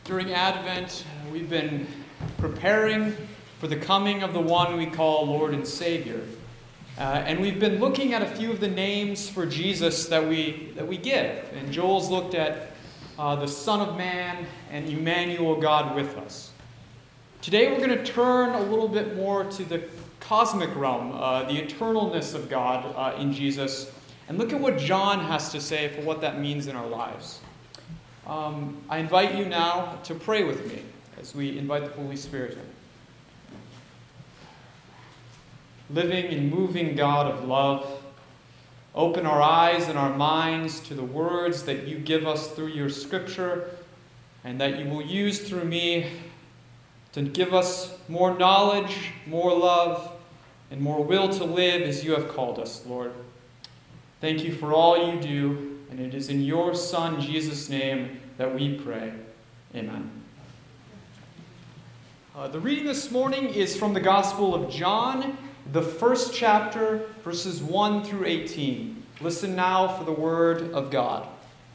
During Advent, we've been preparing for the coming of the one we call Lord and Savior. And we've been looking at a few of the names for Jesus that we give. And Joel's looked at the Son of Man and Emmanuel, God with us. Today we're going to turn a little bit more to the cosmic realm, the eternalness of God in Jesus, and look at what John has to say for what that means in our lives. I invite you now to pray with me as we invite the Holy Spirit in. Living and moving God of love, open our eyes and our minds to the words that you give us through your Scripture and that you will use through me to give us more knowledge, more love, and more will to live as you have called us, Lord. Thank you for all you do, and it is in your Son, Jesus' name, that we pray. Amen. The reading this morning is from the Gospel of John, the first chapter, verses 1 through 18. Listen now for the word of God.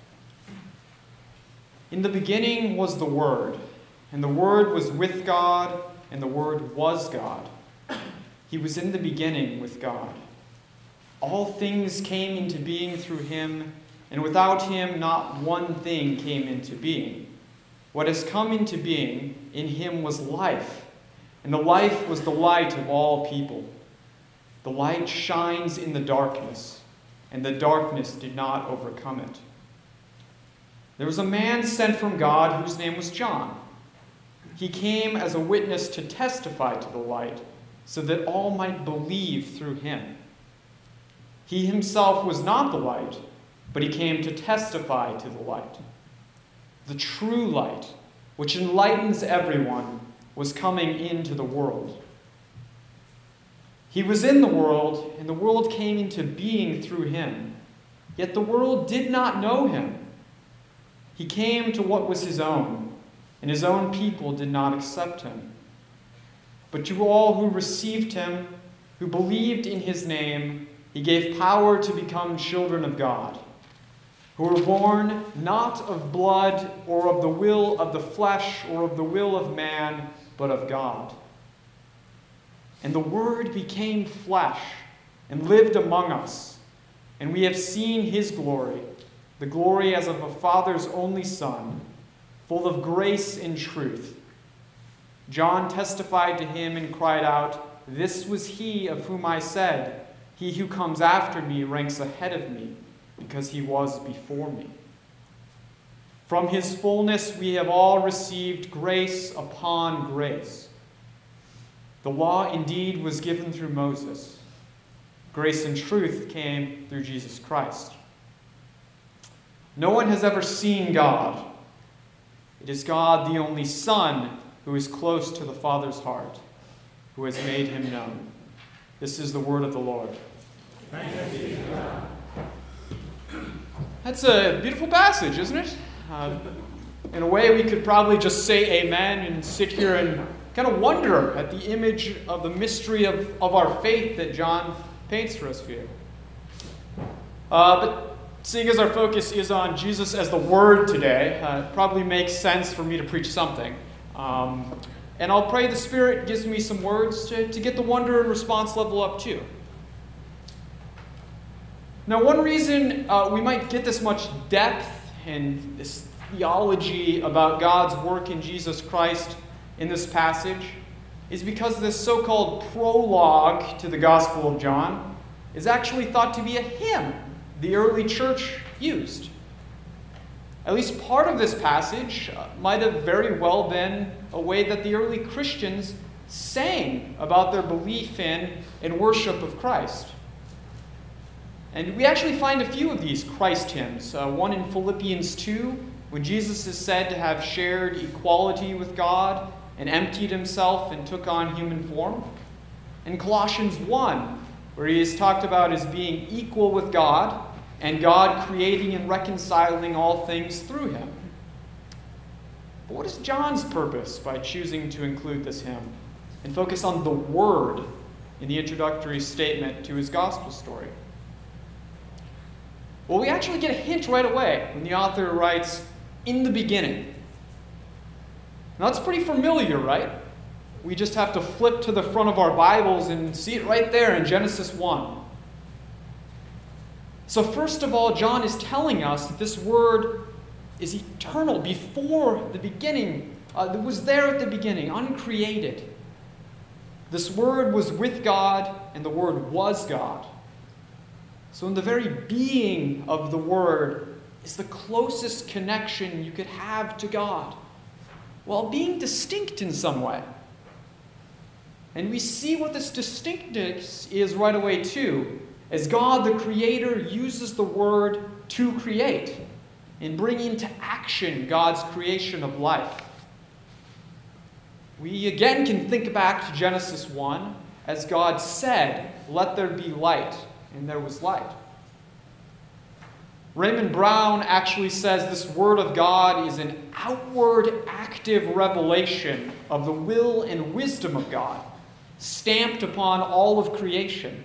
In the beginning was the Word, and the Word was with God, and the Word was God. He was in the beginning with God. All things came into being through him, and without him not one thing came into being. What has come into being, in him was life, and the life was the light of all people. The light shines in the darkness, and the darkness did not overcome it. There was a man sent from God whose name was John. He came as a witness to testify to the light, so that all might believe through him. He himself was not the light, but he came to testify to the light. The true light, which enlightens everyone, was coming into the world. He was in the world, and the world came into being through him. Yet the world did not know him. He came to what was his own, and his own people did not accept him. But to all who received him, who believed in his name, he gave power to become children of God, who were born not of blood or of the will of the flesh or of the will of man, but of God. And the Word became flesh and lived among us, and we have seen his glory, the glory as of a Father's only Son, full of grace and truth. John testified to him and cried out, "This was he of whom I said, 'He who comes after me ranks ahead of me, because he was before me.' From his fullness we have all received grace upon grace. The law indeed was given through Moses. Grace and truth came through Jesus Christ. No one has ever seen God. It is God, the only Son, who is close to the Father's heart, who has made him known." This is the word of the Lord. Thanks be to God. That's a beautiful passage, isn't it? In a way, we could probably just say amen and sit here and kind of wonder at the image of the mystery of our faith that John paints for us here. But seeing as our focus is on Jesus as the Word today, it probably makes sense for me to preach something. And I'll pray the Spirit gives me some words to get the wonder and response level up too. Now, one reason we might get this much depth and this theology about God's work in Jesus Christ in this passage is because this so-called prologue to the Gospel of John is actually thought to be a hymn the early church used. At least part of this passage might have very well been a way that the early Christians sang about their belief in and worship of Christ. And we actually find a few of these Christ hymns. One in Philippians 2, when Jesus is said to have shared equality with God and emptied himself and took on human form. In Colossians 1, where he is talked about as being equal with God and God creating and reconciling all things through him. But what is John's purpose by choosing to include this hymn and focus on the Word in the introductory statement to his gospel story? Well, we actually get a hint right away when the author writes, "In the beginning." Now, that's pretty familiar, right? We just have to flip to the front of our Bibles and see it right there in Genesis 1. So first of all, John is telling us that this Word is eternal, before the beginning. It was there at the beginning, uncreated. This Word was with God, and the Word was God. So in the very being of the Word is the closest connection you could have to God, while being distinct in some way. And we see what this distinctness is right away too, as God the Creator uses the Word to create and bring into action God's creation of life. We again can think back to Genesis 1, as God said, "Let there be light," and there was light. Raymond Brown actually says this Word of God is an outward, active revelation of the will and wisdom of God, stamped upon all of creation.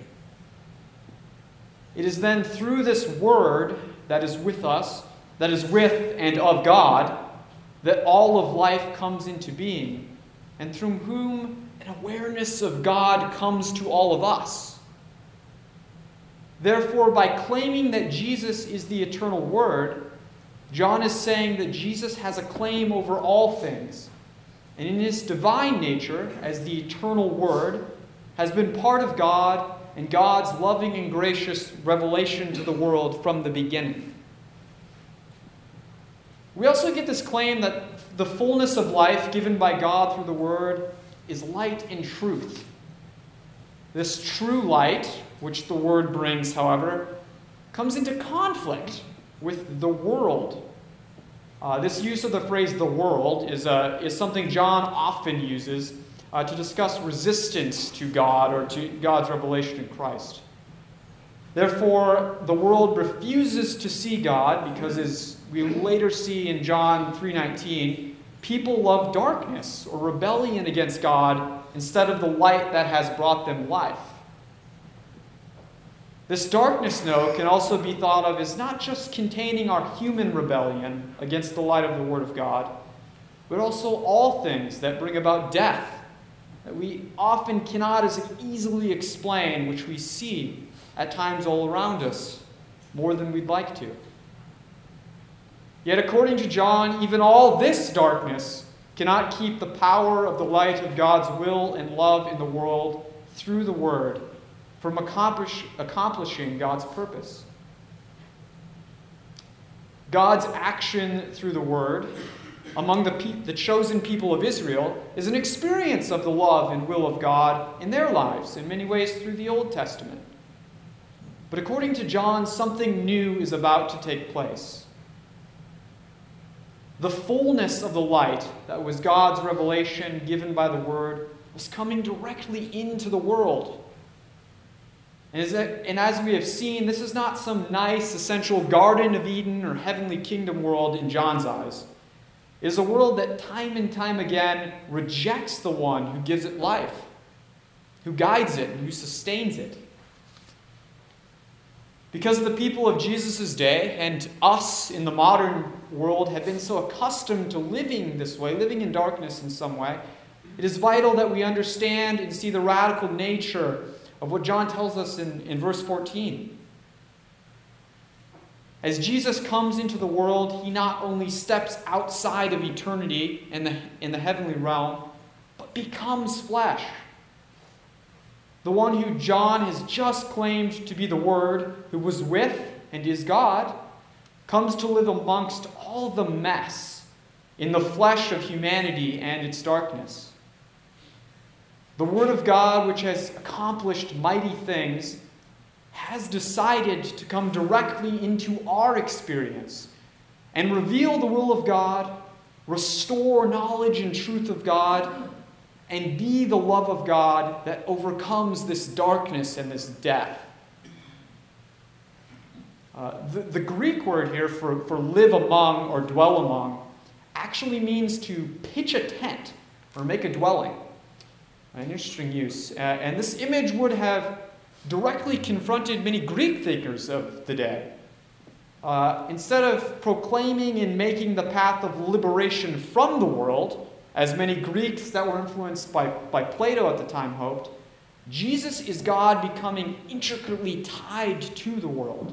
It is then through this Word that is with us, that is with and of God, that all of life comes into being, and through whom an awareness of God comes to all of us. Therefore, by claiming that Jesus is the eternal Word, John is saying that Jesus has a claim over all things, and in his divine nature, as the eternal Word, has been part of God and God's loving and gracious revelation to the world from the beginning. We also get this claim that the fullness of life given by God through the Word is light and truth. This true light, which the Word brings, however, comes into conflict with the world. This use of the phrase "the world" is something John often uses to discuss resistance to God or to God's revelation in Christ. Therefore, the world refuses to see God because, as we later see in John 3:19, people love darkness or rebellion against God instead of the light that has brought them life. This darkness, though, can also be thought of as not just containing our human rebellion against the light of the Word of God, but also all things that bring about death, that we often cannot as easily explain, which we see at times all around us, more than we'd like to. Yet according to John, even all this darkness cannot keep the power of the light of God's will and love in the world through the Word from accomplishing God's purpose. God's action through the Word among the chosen people of Israel is an experience of the love and will of God in their lives, in many ways through the Old Testament. But according to John, something new is about to take place. The fullness of the light that was God's revelation given by the Word was coming directly into the world. And as we have seen, this is not some nice, essential Garden of Eden or heavenly kingdom world in John's eyes. It is a world that time and time again rejects the one who gives it life, who guides it, and who sustains it. Because the people of Jesus' day and us in the modern world have been so accustomed to living this way, living in darkness in some way, it is vital that we understand and see the radical nature of what John tells us in verse 14. As Jesus comes into the world, he not only steps outside of eternity in the heavenly realm, but becomes flesh. The one who John has just claimed to be the Word, who was with and is God, comes to live amongst all the mess in the flesh of humanity and its darkness. The Word of God, which has accomplished mighty things, has decided to come directly into our experience and reveal the will of God, restore knowledge and truth of God, and be the love of God that overcomes this darkness and this death. The Greek word here for live among or dwell among actually means to pitch a tent or make a dwelling. An interesting use. And this image would have directly confronted many Greek thinkers of the day. Instead of proclaiming and making the path of liberation from the world, as many Greeks that were influenced by Plato at the time hoped, Jesus is God becoming intricately tied to the world.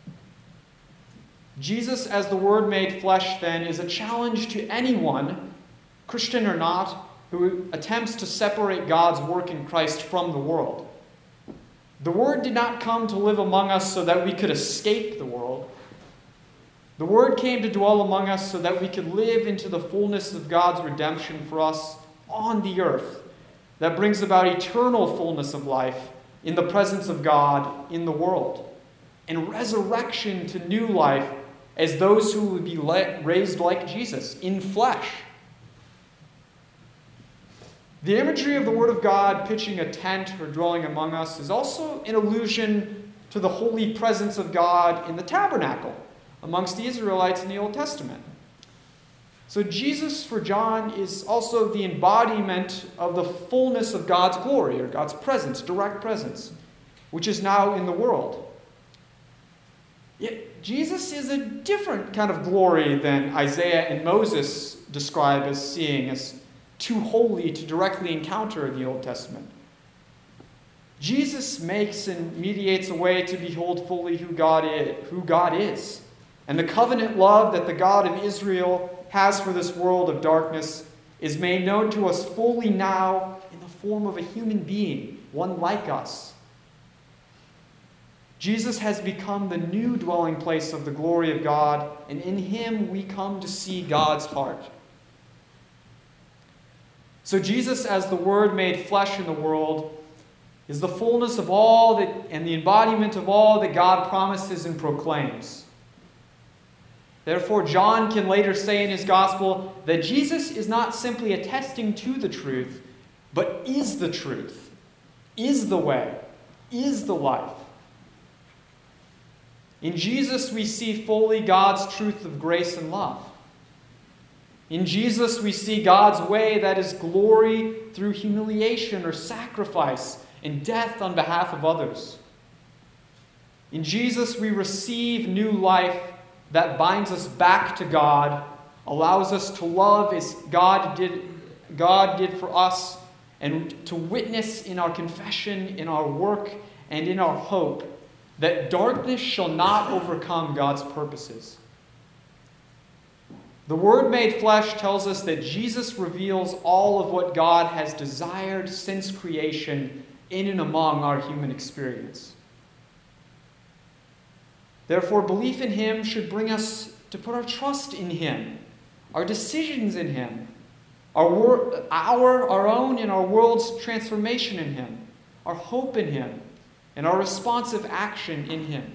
Jesus, as the Word made flesh, then, is a challenge to anyone, Christian or not, who attempts to separate God's work in Christ from the world. The Word did not come to live among us so that we could escape the world. The Word came to dwell among us so that we could live into the fullness of God's redemption for us on the earth that brings about eternal fullness of life in the presence of God in the world, and resurrection to new life as those who would be raised like Jesus in flesh. The imagery of the Word of God pitching a tent or dwelling among us is also an allusion to the holy presence of God in the tabernacle amongst the Israelites in the Old Testament. So Jesus, for John, is also the embodiment of the fullness of God's glory, or God's presence, direct presence, which is now in the world. Yet Jesus is a different kind of glory than Isaiah and Moses describe as seeing as too holy to directly encounter in the Old Testament. Jesus makes and mediates a way to behold fully who God is. And the covenant love that the God of Israel has for this world of darkness is made known to us fully now in the form of a human being, one like us. Jesus has become the new dwelling place of the glory of God, and in him we come to see God's heart. So Jesus, as the Word made flesh in the world, is the fullness of all that and the embodiment of all that God promises and proclaims. Therefore, John can later say in his gospel that Jesus is not simply attesting to the truth, but is the truth, is the way, is the life. In Jesus, we see fully God's truth of grace and love. In Jesus, we see God's way, that is glory through humiliation or sacrifice and death on behalf of others. In Jesus, we receive new life that binds us back to God, allows us to love as God did for us, and to witness in our confession, in our work, and in our hope that darkness shall not overcome God's purposes. The Word made flesh tells us that Jesus reveals all of what God has desired since creation in and among our human experience. Therefore, belief in him should bring us to put our trust in him, our decisions in him, our own and our world's transformation in him, our hope in him, and our responsive action in him.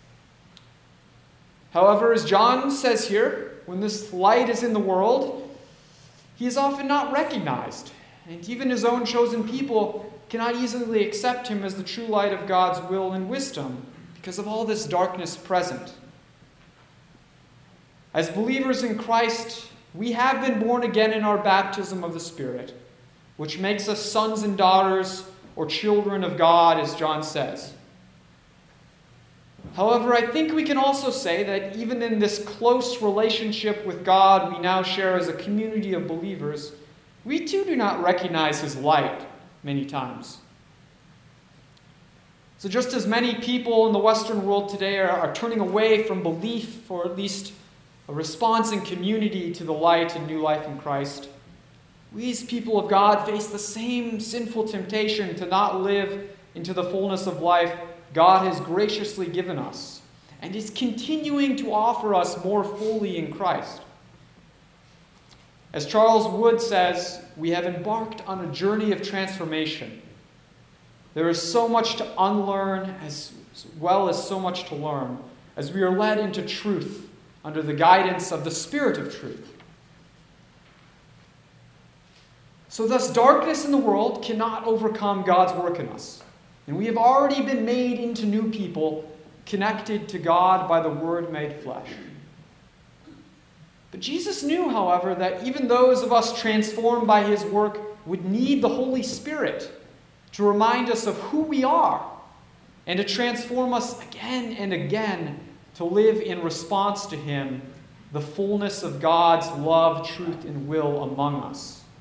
However, as John says here, when this light is in the world, he is often not recognized, and even his own chosen people cannot easily accept him as the true light of God's will and wisdom, because of all this darkness present. As believers in Christ, we have been born again in our baptism of the Spirit, which makes us sons and daughters or children of God, as John says. However, I think we can also say that even in this close relationship with God we now share as a community of believers, we too do not recognize his light many times. So just as many people in the Western world today are turning away from belief, or at least a response in community to the light and new life in Christ, we as people of God face the same sinful temptation to not live into the fullness of life God has graciously given us and is continuing to offer us more fully in Christ. As Charles Wood says, we have embarked on a journey of transformation. There is so much to unlearn as well as so much to learn as we are led into truth under the guidance of the Spirit of truth. So thus, darkness in the world cannot overcome God's work in us. And we have already been made into new people, connected to God by the Word made flesh. But Jesus knew, however, that even those of us transformed by his work would need the Holy Spirit to remind us of who we are and to transform us again and again to live in response to him, the fullness of God's love, truth, and will among us.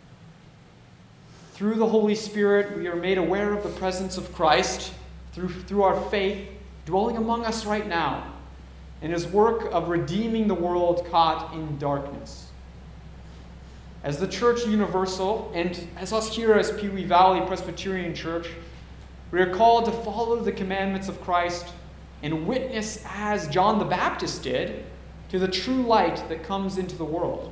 Through the Holy Spirit, we are made aware of the presence of Christ through our faith dwelling among us right now, and his work of redeeming the world caught in darkness. As the Church Universal, and as us here as Pewee Valley Presbyterian Church, we are called to follow the commandments of Christ and witness, as John the Baptist did, to the true light that comes into the world.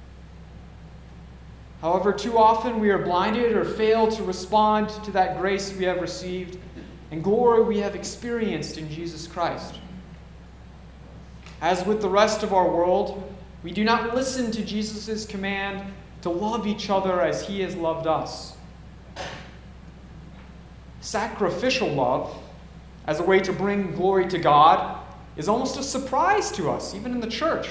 However, too often we are blinded or fail to respond to that grace we have received and glory we have experienced in Jesus Christ. As with the rest of our world, we do not listen to Jesus' command to love each other as he has loved us. Sacrificial love, as a way to bring glory to God, is almost a surprise to us, even in the church.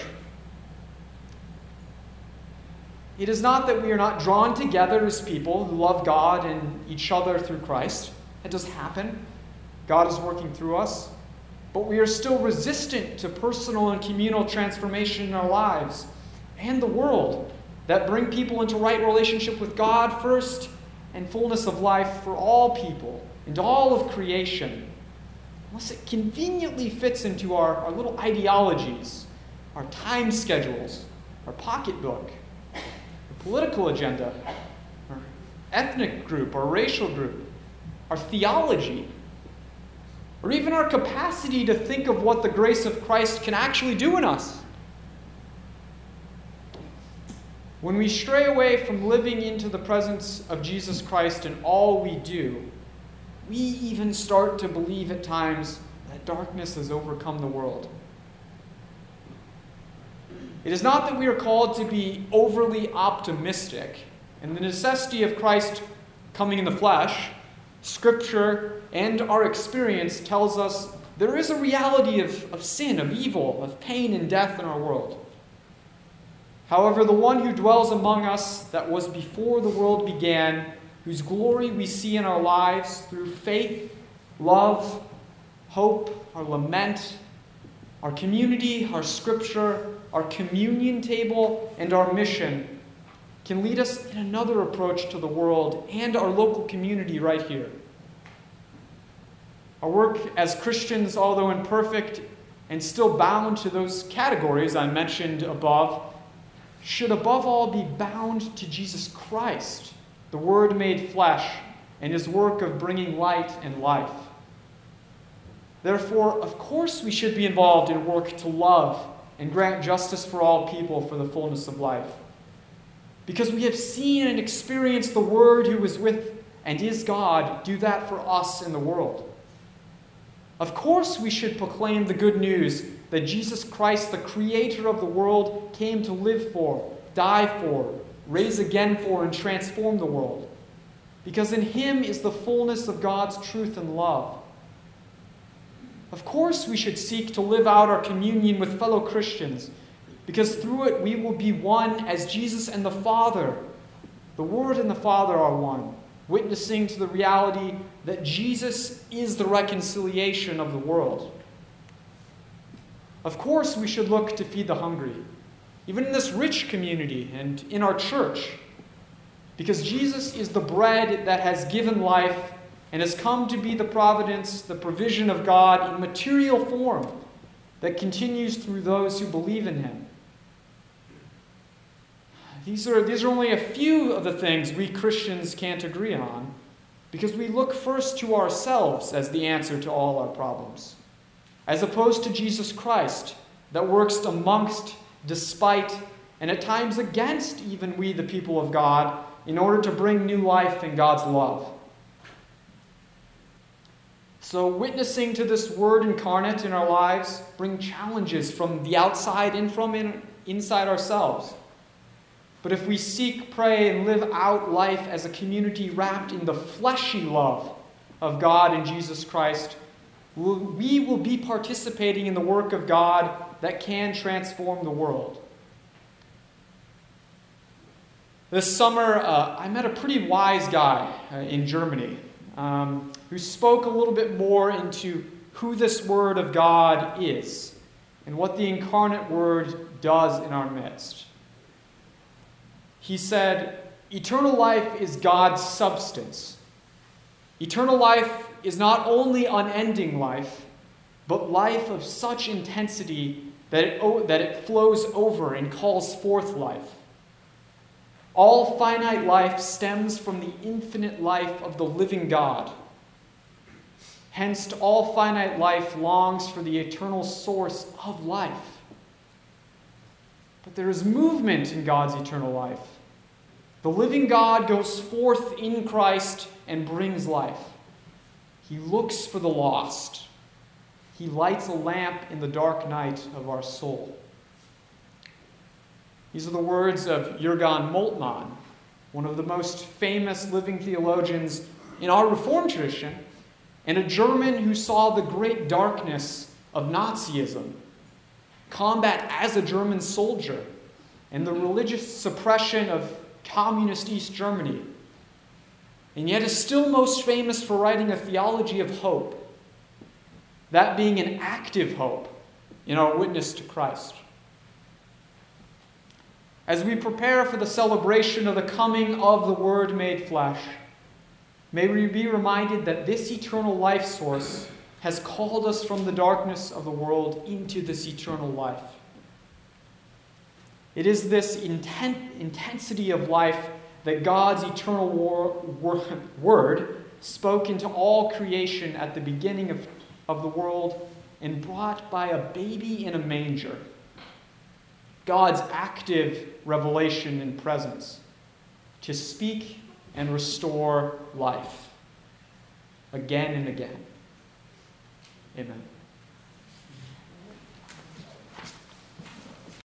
It is not that we are not drawn together as people who love God and each other through Christ. That does happen. God is working through us. But we are still resistant to personal and communal transformation in our lives and the world that bring people into right relationship with God first and fullness of life for all people and all of creation, unless it conveniently fits into our little ideologies, our time schedules, our pocketbook, our political agenda, our ethnic group, our racial group, our theology, or even our capacity to think of what the grace of Christ can actually do in us. When we stray away from living into the presence of Jesus Christ in all we do, we even start to believe at times that darkness has overcome the world. It is not that we are called to be overly optimistic in the necessity of Christ coming in the flesh. Scripture and our experience tells us there is a reality of sin, of evil, of pain and death in our world. However, the one who dwells among us that was before the world began, whose glory we see in our lives through faith, love, hope, our lament, our community, our scripture, our communion table, and our mission, can lead us in another approach to the world and our local community right here. Our work as Christians, although imperfect and still bound to those categories I mentioned above, should above all be bound to Jesus Christ, the Word made flesh, and his work of bringing light and life. Therefore, of course, we should be involved in work to love and grant justice for all people for the fullness of life. Because we have seen and experienced the Word who is with and is God do that for us in the world. Of course, we should proclaim the good news that Jesus Christ, the creator of the world, came to live for, die for, raise again for, and transform the world. Because in him is the fullness of God's truth and love. Of course, we should seek to live out our communion with fellow Christians, because through it we will be one as Jesus and the Father, the Word and the Father are one, witnessing to the reality that Jesus is the reconciliation of the world. Of course, we should look to feed the hungry, even in this rich community and in our church, because Jesus is the bread that has given life and has come to be the providence, the provision of God in material form that continues through those who believe in him. These are only a few of the things we Christians can't agree on, because we look first to ourselves as the answer to all our problems, as opposed to Jesus Christ that works amongst, despite, and at times against even we, the people of God, in order to bring new life in God's love. So witnessing to this Word incarnate in our lives bring challenges from the outside and from inside ourselves. But if we seek, pray, and live out life as a community wrapped in the fleshy love of God and Jesus Christ, we will be participating in the work of God that can transform the world. This summer, I met a pretty wise guy in Germany who spoke a little bit more into who this Word of God is and what the incarnate Word does in our midst. He said, Eternal life is God's substance. Eternal life is not only unending life, but life of such intensity that it flows over and calls forth life. All finite life stems from the infinite life of the living God. Hence, all finite life longs for the eternal source of life. But there is movement in God's eternal life. The living God goes forth in Christ and brings life. He looks for the lost. He lights a lamp in the dark night of our soul. These are the words of Jürgen Moltmann, one of the most famous living theologians in our Reformed tradition, and a German who saw the great darkness of Nazism, combat as a German soldier, and the religious suppression of communist East Germany, and yet is still most famous for writing a theology of hope, that being an active hope in our witness to Christ. As we prepare for the celebration of the coming of the Word made flesh, may we be reminded that this eternal life source has called us from the darkness of the world into this eternal life. It is this intensity of life that God's eternal Word spoke into all creation at the beginning of the world and brought by a baby in a manger. God's active revelation and presence to speak and restore life again and again. Amen.